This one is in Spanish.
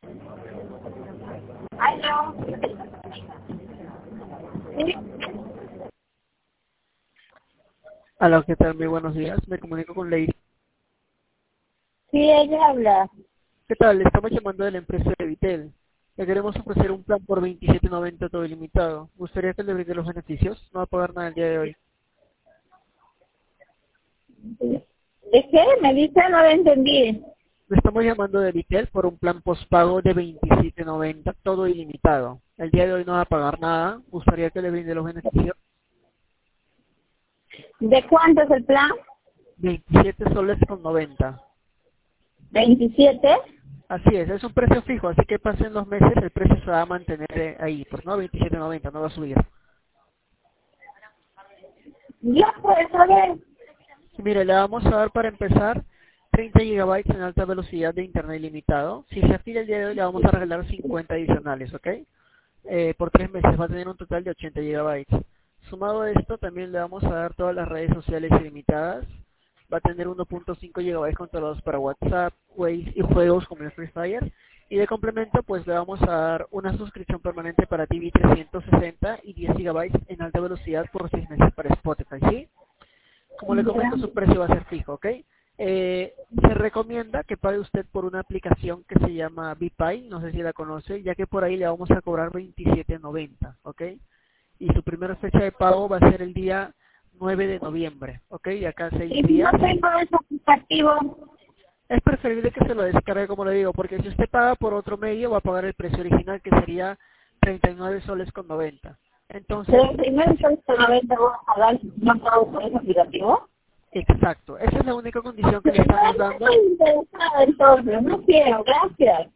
Aló. Sí, Hola, ¿qué tal? Muy buenos días. Me comunico con Lady. sí, ella habla. ¿Qué tal? Le estamos llamando de la empresa de Vitel. Le queremos ofrecer un plan por 27.90 todo ilimitado. ¿Gustaría que le brinde los beneficios? No va a pagar nada el día de hoy. ¿De qué? Me dice, no lo entendí. Le estamos llamando de Vitel por un plan postpago de 27.90 todo ilimitado. El día de hoy no va a pagar nada. ¿Gustaría que le brinde los beneficios? ¿De cuánto es el plan? 27 soles con 90. 27. Así es un precio fijo, así que pasen los meses, el precio se va a mantener ahí, pues no 27.90, no va a subir. Ya puedes saber. Mire, le vamos a dar para empezar 30 gigabytes en alta velocidad de internet ilimitado. Si se afila el día de hoy, le vamos a regalar 50 adicionales, ¿ok? Por 3 meses va a tener un total de 80 gigabytes. Sumado a esto, también le vamos a dar todas las redes sociales ilimitadas. Va a tener 1.5 gigabytes controlados para WhatsApp, Waze y juegos como el Free Fire. Y de complemento, pues le vamos a dar una suscripción permanente para TV 360 y 10 gigabytes en alta velocidad por 6 meses para Spotify, ¿sí? Como le Ya. comento, su precio va a ser fijo, ¿ok? Se recomienda que pague usted por una aplicación que se llama BPay, no sé si la conoce, ya que por ahí le vamos a cobrar 27.90, ¿ok? Y su primera fecha de pago va a ser el día 9 de noviembre, ¿ok? De acá a 6 Y si no días. tengo ese aplicativo, Es preferible que se lo descargue, como le digo, porque si usted paga por otro medio, va a pagar el precio original, que sería 39 soles con 90. Entonces, pero primero entonces solamente voy a pagar si no pago por ese aplicativo. exacto, esa es la única condición que le Pero no estamos dando. estoy interesada entonces, no quiero, gracias.